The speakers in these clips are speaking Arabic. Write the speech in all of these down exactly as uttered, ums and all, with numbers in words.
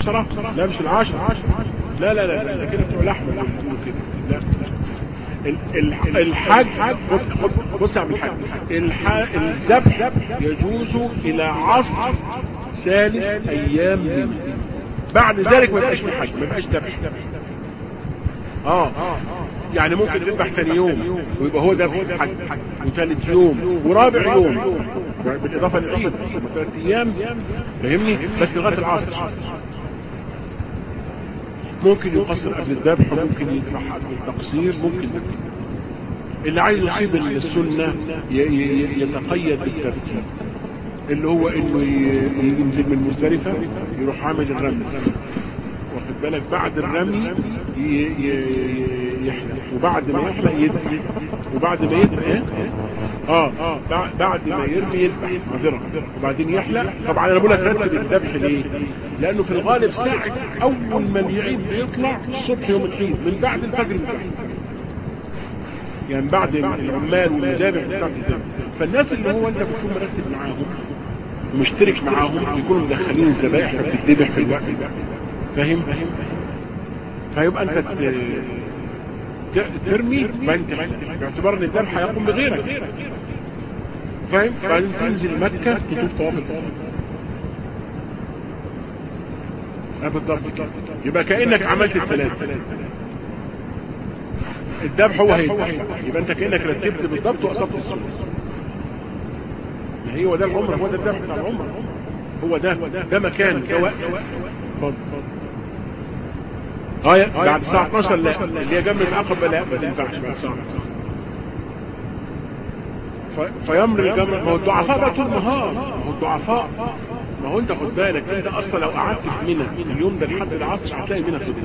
عشرة، لا مش العشرة، لا لا لا لا كده بتوع لحمة كده، لا الحج. بص بص بص يا عم الحاج، الذبح يجوز الى عصر ثالث ايام منه، بعد ذلك ما يبقاش في الحج، ما يبقاش ذبح. اه يعني ممكن تذبح ثاني يوم ويبقى هو ذبح الحج، وثالث يوم ورابع يوم بالاضافه للعيد ثلاث ايام، فاهمني؟ بس لغايه العصر. ممكن يقصر قبل الذبح، وممكن يذبح قبل التقصير، ممكن اللي عايز يصيب السنة يتقيد بالترتيب، اللي هو انه ينزل من مزدلفة يروح عامل الرمي، واخد بالك؟ بعد الرمي يحلق، وبعد ما يحلق يذبح، وبعد ما يذبح اه اه بعد ما يرمي يذبح معذرة، وبعدين يحلق. طبعا انا بقول لك رتب الذبح ليه؟ لانه في الغالب ساعة اول ما العيد بيطلع الصبح يوم العيد من بعد الفجر يذبح، يعني بعد العمال والمذابح بتاعت الذبح. فالناس اللي هو انت بتكون مرتب معاهم ومشترك معاهم يكونوا مدخلين الذبائح وبتذبح في الوقت، فاهم؟ فيبقى انت ترمي وانت باعتبار ان الذبح هيقوم بغيرك، فاهم؟ بعدين تنزل مكة تطوف طواف الافاضة. اه بالضبط كده، يبقى كأنك عملت الثلاثة. الذبح هو هيذبح، يبقى انت كأنك رتبت بالضبط واصبت السنة. هي هو ده العمر، هو ده الذبح بتاع العمر، هو ده ده مكان ده وقت. اتفضل. اه بعد الساعة اتناشر لا، اللي هي جنب العقبة لا ما تنفعش بعد الساعة. فيمر الجمر. ما هو الضعفاء بقى طول النهار، ما هو الضعفاء، ما هو انت خد بالك، انت اصلا لو قعدت في منى اليوم ده لحد العصر هتلاقي منى فضل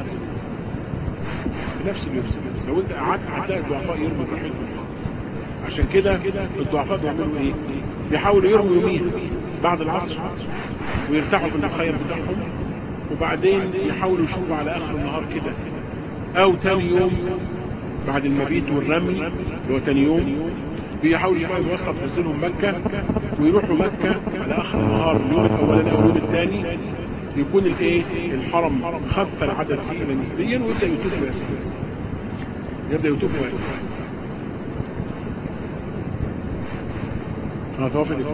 في نفس اليوم. لو انت قعدت هتلاقي الضعفاء يرموا براحتهم. عشان كده الضعفاء بيعملوا ايه؟ بيحاولوا يرموا يومين بعد العصر ويرتاحوا في المخيم بتاعهم، وبعدين يحاولوا يشوفوا على اخر النهار كده، او تاني يوم بعد المبيت والرمي اللي هو تاني يوم بيحاولوا يشوفوا الوسط تنزلهم مكة، ويروحوا مكة على اخر النهار اليوم الاولاني او اليوم الثاني، يكون الايه الحرم خف العدد فيه نسبيا، ويبدا يطوف واسع، يبدا يطوف واسع. اه طواف الافاضة.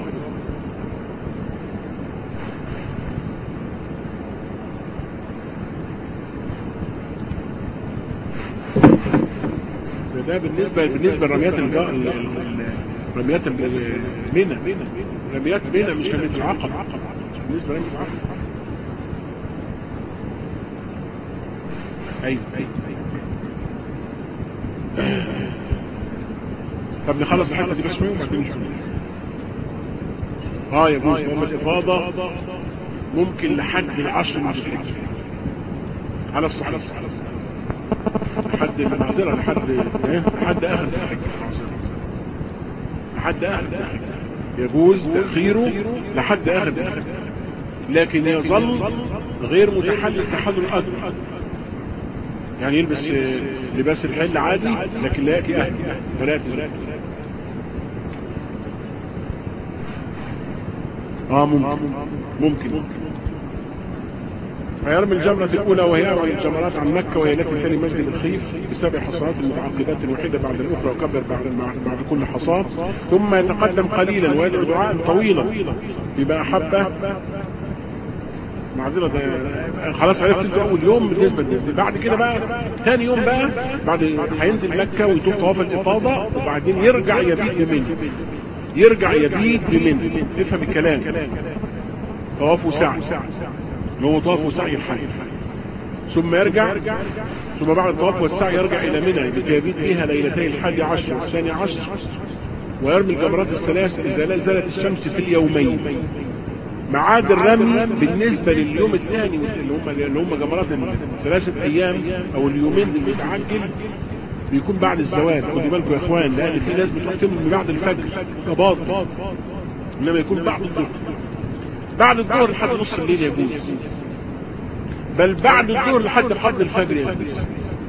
ده بالنسبة بالنسبة لرميات الجا رميات منى، رميات منى مش رمية العقبة، بالنسبة لرمية العقبة. ايوه ايوه طب نخلص الحته دي بس وبعدين نشوف. اه يا بوس يوم الافاضه ممكن لحد العشر من الحج على الصحيح، لحد المعذره لحد ايه لحد اخر الحج، لحد اخر الحج يجوز تاخيره لحد اخر الحج، لكن يظل غير متحلل تحلل اكبر، يعني يلبس لباس الحل عادي لكن لا يأتي أهل ولا يأتي زوج. اه ممكن ممكن فيرمي الجمرة الأولى وهي أبعد الجمرات عن مكة، وهي التي تلي مسجد الخيف بسبع حصات المتعاقبات الوحيدة بعد الأخرى، وكبر بعد بعد كل حصاة، ثم يتقدم قليلا ويدعو دعاء طويلا يبقى حبة معذرة. خلاص عرفت انت اول يوم بالنسبة للنسبة. بعد كده بقى ثاني يوم بقى بعد هينزل مكة ويطوف طواف الافاضة، وبعدين يرجع يبيت بمنى، يرجع يبيت بمنى. افهم الكلام، طواف وسعي اللي هو طواف وسعي الحج، ثم يرجع، ثم بعد الطواف والسعي يرجع الى منى يبيت فيها ليلتي الحادي عشر والثاني عشر، ويرمي الجمرات الثلاث اذا لا زالت الشمس في اليومين. معاد الرمي بالنسبة لليوم الثاني اللي هم اللي هم جمرات ثلاثة ايام او اليومين المتعجل بيكون بعد الزوال. خدوا بالكم يا اخوان، لان في ناس بتحتم من بعد الفجر كباطل، انما يكون بعد الظهر. بعد الظهر لحد نص الليل يجوز، بل بعد الظهر لحد قبل الفجر يجوز،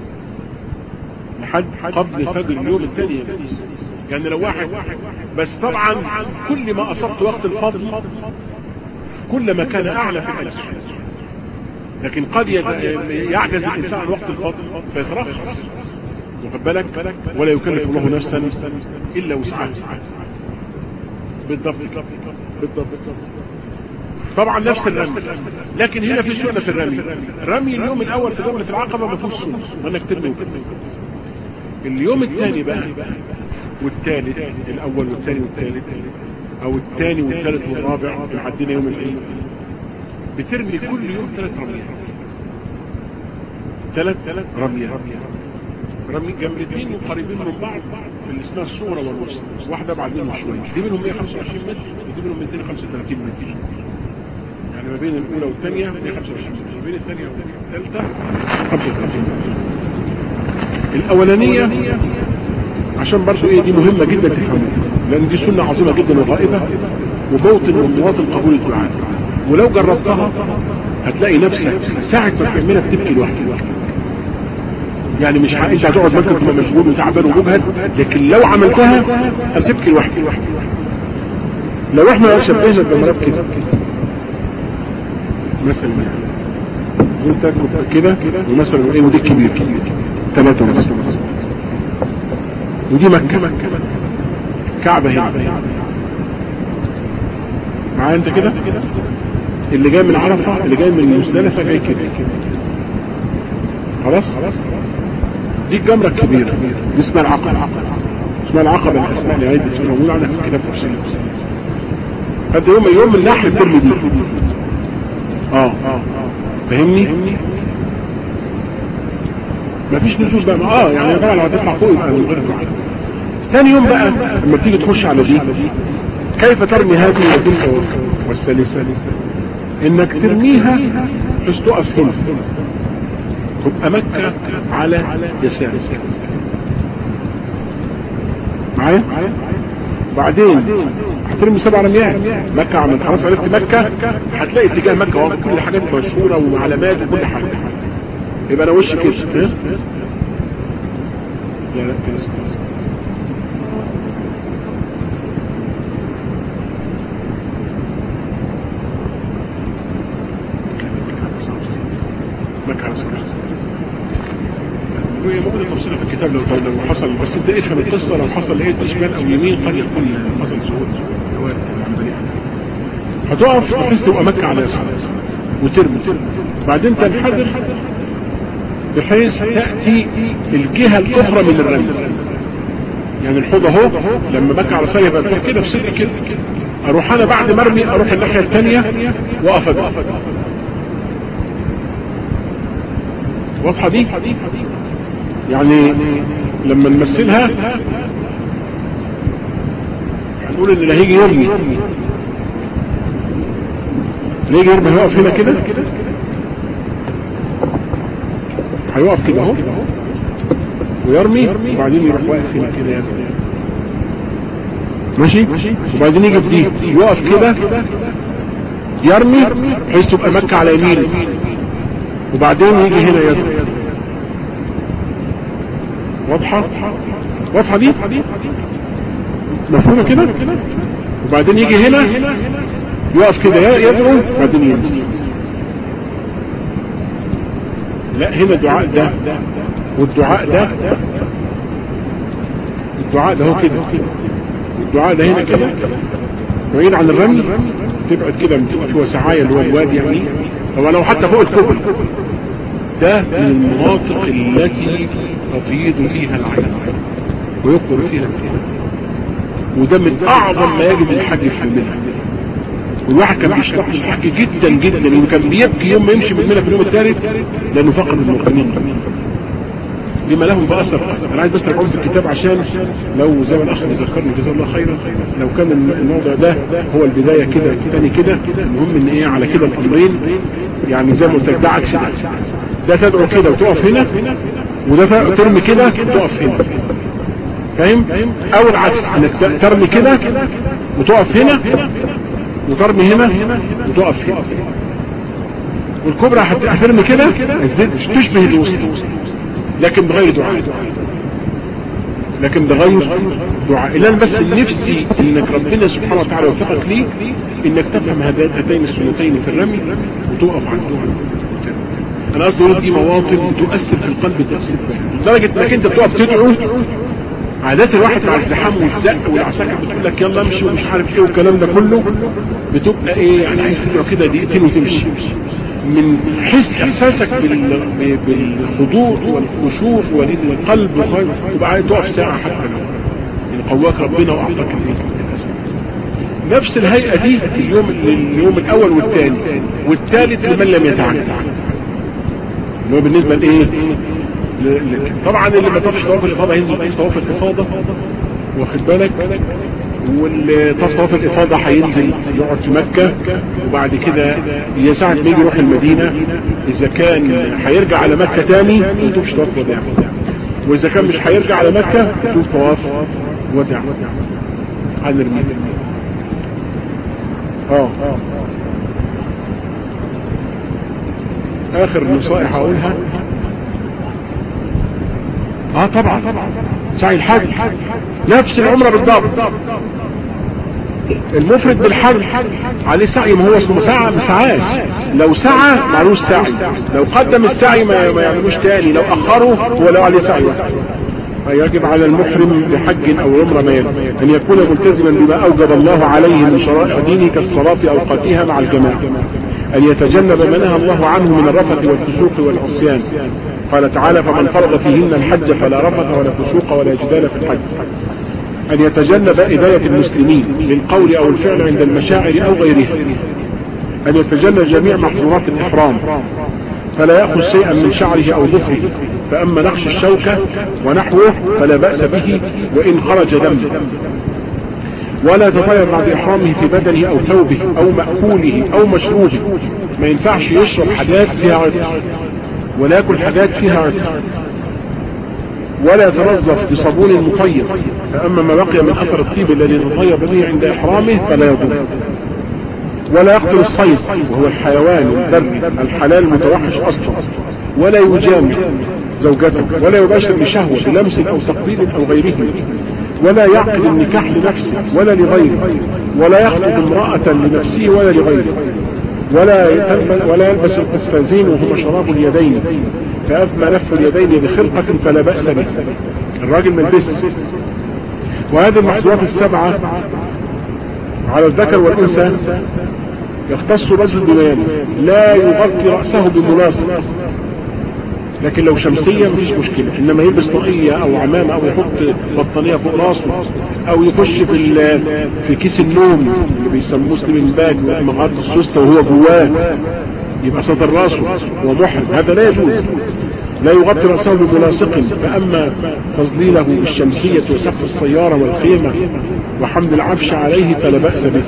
لحد قبل الفجر اليوم الثاني يجوز. يعني لو واحد بس طبعا كل ما اصبت وقت الفضل كل ما كان اعلى في الاجر، لكن قد يعجز الانسان عن وقت الفضل فيترخص، واخد بالك، ولا يكلف الله نفسا الا وسعها. بالضبط بالضبط. طبعا نفس الرمي، لكن هنا في سنه في الرمي. رمي اليوم الاول في جمره العقبه ما فيهوش سنه، وانك ترمي وكده. اليوم الثاني بقى والثالث، الاول والثاني والثالث، او الثاني والثالث والرابع، عندنا يوم الايه، بترمي كل يوم ثلاث رميات، ثلاث رميات، رمي جمرتين قريبين من بعض اللي اسمها الصغرى والوسطى، واحده بعد منهم شويه، دي منهم مية وخمسة وعشرين متر ودي منهم مئتين وخمسة وثلاثين متر، يعني ما بين الاولى والثانيه مئة وخمسة وعشرين متر، ما بين الثانيه والثالثه خمسة وثلاثين متر. الاولانيه عشان برضو ايه دي مهمه جدا تفهموها، لان دي سنه عظيمه جدا وغائبه وموطن من مواطن قبول الدعاء، ولو جربتها هتلاقي نفسك ساعه ما تعملها بتبكي لوحدك. يعني مش انت هتقعد ممكن تبقى مشغول وتعبان ومجهد، لكن لو عملتها هتبكي لوحدك. لو احنا شبهنا الجمرات كده مثلا، انت كده ومثلا ايه، ودي كبير ثلاثة ونص، ودي مكة كعبة هنا معايا انت كده، اللي جاي من عرفة اللي جاي من مزدلفة جاي كده خلاص. دي الجمرة الكبيرة دي اسمها العقبة، اسمها العقبة، الاسماء اللي عايز اسمها موجودة عنها في الكتاب تفصيل. هذا يوم يوم من ناحية الترمي دي اه فهمني، مفيش نزول بقى اه يعني طبعا لو هتطلع فوق يبقى من غير دعاء. ثاني يوم بقى لما تيجي تخش على دي، كيف ترمي هذه وتلك والثالثة، انك ترميها بس تقف هنا، تبقى مكة على يسار معايا، بعدين هترمي سبع رميات، مكة عمل خلاص عرفت مكة، هتلاقي اتجاه مكة وكل الحاجات مشهورة وعلامات وكل حاجة، يبقى انا وشي كده لا لا كده مكة على سبيل هي موجودة تفصيلها في الكتاب لو لو حصل، بس انت افهم القصة، لو حصل ايه شمال او يمين قد يكون حصل سهول هتقف بحيث تبقى مكة على يسار وترمي، بعدين تنحدر بحيث تأتي الجهة الأخرى من الرمي. يعني الحوض اهو لما مكة على يسار يبقى تروح كده بصدق كده، اروح انا بعد ما ارمي اروح الناحية الثانية واقف ادق. واضحة دي؟ يعني لما نمثلها هنقول ان اللي هيجي يرمي اللي هيجي يرمي هيقف هنا كده، هيقف كده اهو ويرمي، وبعدين يروح واقف هنا كده يعني ماشي، وبعدين يجي في دي يقف كده يرمي بحيث تبقى مكة على يمينه، وبعدين يجي هنا يرمي. واضحة؟ واضحة دي؟ مفهومة كده؟ وبعدين يجي هنا يقف كده يدعو وبعدين ينزل. لا هنا الدعاء ده والدعاء ده، الدعاء ده هو كده، الدعاء ده هنا كده بعيد عن الرمي، تبعد كده في وسعاية اللي هو الوادي يعني، طبعا لو حتى فوق الكوبري ده من المناطق التي تفيض فيها العين ويقبل فيها الفيها، وده من اعظم ما يجب الحج في منها. والواحد كان بيشتاق للحج جدا جدا، وكان بيبكي يوم ما يمشي من منها في اليوم الثالث لانه فقد المقيمين لما لهم بأثر. انا عايز بس اقول في الكتاب عشان لو زي ما الاخ ذكرني جزاه الله خيرا، لو كان الموضوع ده هو البدايه كده الثاني كده، المهم ان ايه على كده الامرين يعني زي ما قلت لك، ده عكس ده تدعو كده وتقف هنا، وده ترمي كده وتقف هنا، فاهم؟ او العكس انك ترمي كده وتقف هنا وترمي هنا وتقف هنا. والكبرى هترمي كده تشبه الوسط لكن بغير دعاء، لكن بغير دعاء. الان بس نفسي انك ربنا سبحانه وتعالى يوفقك ليه انك تفهم هاتين السنتين في الرمي وتقف عن الدعاء. انا قصدي اقول دي مواطن تؤثر في القلب تأثير لدرجة انك انت بتقف تدعو. عادات الواحد مع الزحام والزق والعساكر بتقول لك يلا امشي ومش عارف ايه والكلام ده كله، بتبقى ايه يعني عايز تدعو كده دقيقتين وتمشي. من حس احساسك بالخضوع والخشوع والقلب تبقى عايز تقف ساعة حتى يعني قواك ربنا واعطاك الايه. نفس الهيئة دي اليوم اليوم الاول والثاني والثالث لمن لم يتعدى، اللي هو بالنسبة لايه طبعا اللي ما طافش طواف الافاضة هينزل في طواف الافاضة واخد بالك، واللي طاف طواف الافاضة هينزل يقعد في مكة، وبعد كده يا ساعة ما يجي يروح المدينة اذا كان هيرجع على مكة تاني ما يطوفش طواف وداع، واذا كان مش هيرجع على مكة يطوف طواف وداع على المدينة. اه اخر نصائح هقولها. اه طبعا سعي الحج نفس العمرة بالضبط. المفرد بالحج عليه سعي، ما هو اسمه سعى ما سعاش، لو سعى معلوش سعي، لو قدم السعي ما يعملوش تاني، لو اخره ولو عليه سعي. فيجب على المحرم بحج او عمره ما ان يكون ملتزما بما اوجب الله عليه من شرائع دينه كالصلاة اوقاتها مع الجماعة، ان يتجنب ما نهى الله عنه من الرفث والفسوق والعصيان. قال تعالى فمن فرض فيهن الحج فلا رفث ولا فسوق ولا جدال في الحج. ان يتجنب إداية المسلمين للقول او الفعل عند المشاعر او غيرها. ان يتجنب جميع محظورات الاحرام، فلا يأخذ شيئا من شعره او ظفره، فاما نقش الشوكة ونحوه فلا بأس به وان خرج دم. ولا يتطيب بعد احرامه في بدنه او ثوبه او مأكوله او مشروبه، ما ينفعش يشرب حاجات فيها عطر ولا يأكل حاجات فيها عطر. ولا يتنظف بصابون مطيب، فاما ما بقي من اثر الطيب الذي تطيب به عند احرامه فلا يضر. ولا يقتل الصيد وهو الحيوان البري الحلال المتوحش اصلا، ولا يجامع زوجته، ولا يباشر بشهوة بلمس او تقبيل او غيره، ولا يعقد النكاح لنفسه ولا لغيره، ولا يخطب امرأة لنفسه ولا لغيره، ولا ولا يلبس القفازين وهما شراب اليدين، فأما لف اليدين بخلقة فلا بأس به. الراجل ما يلبس. وهذه المحظورات السبعة على الذكر والأنثى يختص رجل بيانه، لا يغطي رأسه بملاصق، لكن لو شمسية مفيش مشكلة، انما يلبس طاقية او عمامة او يحط بطانية فوق راسه او يخش في في كيس النوم اللي بيسموه سليم باج ومغارة السوستة وهو جواه يبقى سطر راسه ومحرم، هذا لا يجوز. لا يغطي رأسه بملاصق. فأما تظليله بالشمسية وسقف السيارة والخيمة وحمل العفش عليه فلا بأس به.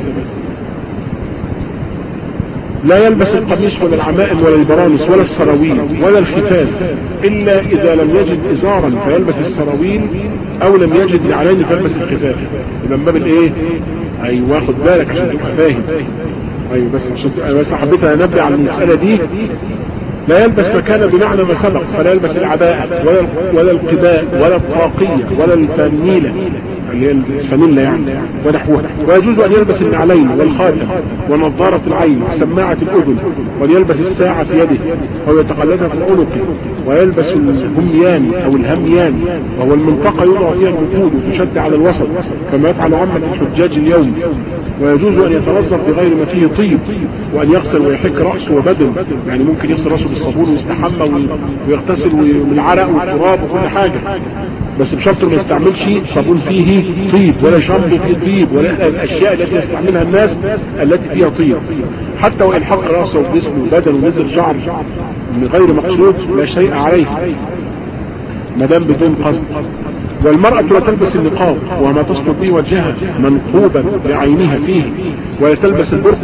لا يلبس القميص ولا العمائم ولا البرانس ولا السراويل ولا الختان إلا إذا لم يجد إزارا فيلبس السراويل أو لم يجد نعلين فيلبس الختان. إذا من باب الإيه؟ أيوة خد بالك عشان تبقى فاهم. أيوة بس عشان بس حبيت أنبه على المسألة دي. لا يلبس مكان بمعنى ما سبق، فلا يلبس العباءة ولا ولا القباء ولا الطاقية ولا الفانيلة اللي هي الفانيلا يعني ونحوها. ويجوز أن يلبس النعلين والخاتم ونظارة العين وسماعة الأذن، وليلبس الساعة في يده أو يتقلدها في العنق، ويلبس الهميان أو الهميان وهو المنطقة يوضع فيها الركود وتشد على الوسط كما يفعل عامة الحجاج اليوم. ويجوز أن يتنظف بغير ما فيه طيب، وأن يغسل ويحك رأسه وبدن، يعني ممكن يغسل رأسه بالصابون ويستحمى ويغتسل بالعرق والتراب وكل حاجة، بس بشرط ما يستعملش صابون فيه طيب ولا شامبو فيه طيب ولا الأشياء التي يستعملها الناس التي فيها طيب. حتى وإن حق رأسه وجسمه وبدن ونزل شعر من غير مقصود لا شيء عليه ما دام بدون قصد. والمرأة لا تلبس النقاب وما تصلب به وجهها منقوبا بعينها فيه، ولا تلبس البرقع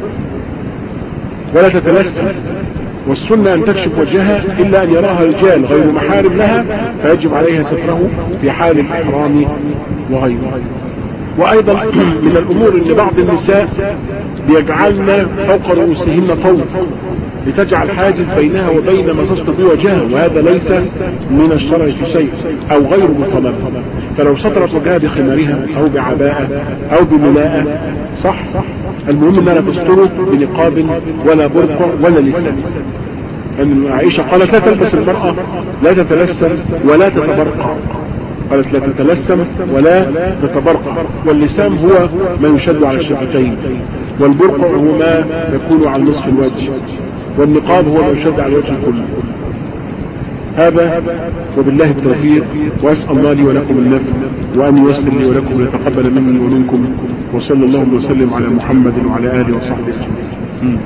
ولا تتلسم. والسنة أن تكشف وجهها إلا أن يراها رجال غير محارم لها، فيجب عليها ستره في حال الإحرام وغيره. وأيضا من الأمور أن بعض النساء بيجعلن فوق رؤوسهن طوق لتجعل حاجز بينها وبين ما تصل به وجهها، وهذا ليس من الشرع في شيء أو غير مطلب. فلو سطرت وجهها بخمارها أو بعباءة أو بملاءة صح، المهم أنها لا تستره بنقاب ولا برقع ولا لسان. ان عائشة قالت لا تلبس المرأة، لا تتلسم ولا تتبرقع، قالت لا تتلسم ولا تتبرقع. واللسام هو ما يشد على الشفتين، والبرقع هو ما يكون على نصف الوجه، والنقاب هو ما يشد على الوجه كله. هذا وبالله التوفيق، واسأل الله لي ولكم النفع وأن ييسر لي ولكم ويتقبل مني ومنكم، وصلى الله وسلم على محمد وعلى آله وصحبه أجمعين.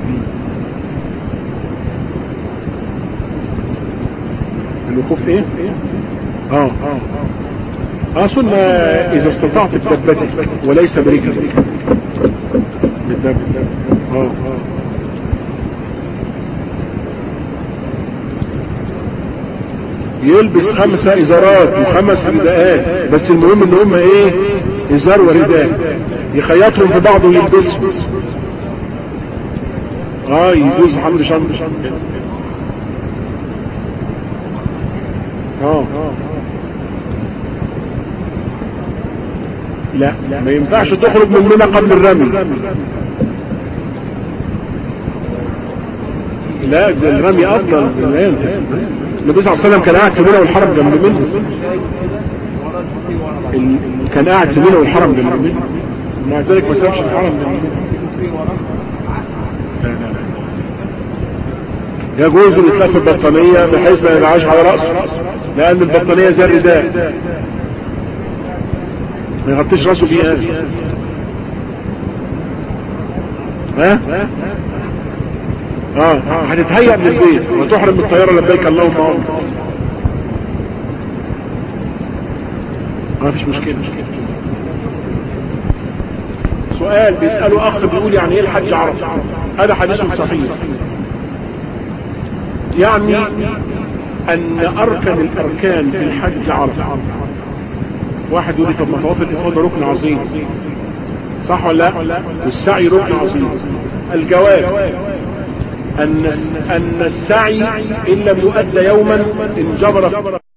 الوقوف ايه؟ اه اه اه سنة اذا استطعت بدبتك وليس برجلك. بالدب اه اه يلبس خمسة ازارات وخمس رداءات، بس المهم ان هم ايه؟ ازار ورداء، يخيطهم في بعض ويلبسهم. اه يجوز حمل شنطة. اه لا ما ينفعش تخرج من منى قبل الرمي. لا الرمي افضل. النبي صلى الله عليه وسلم كان قاعد في منى والحرم جنب منه، كان قاعد في منى والحرم جنب منه، ومع ذلك ما سابش الحرم جنب منه. لا لا لا يجوز ان يتلف البطانية بحيث ما ينعاش على رأسه، لان البطانية زي الرداء ما يغطيش راسه بيها. ها اه هتتهيأ من البيت وتحرم بالطيارة لبيك اللهم عمر، ما فيش مشكلة. سؤال بيسأله اخ بيقول يعني ايه الحج عرفة؟ هذا حديث صحيح، يعني ان اركن الاركان في الحج عرفة. واحد يقول لي طب ما طواف الافاضه ركن عظيم، صح ولا لا؟ والسعي ركن عظيم. الجواب ان ان السعي ان لم يؤدى يوما انجبر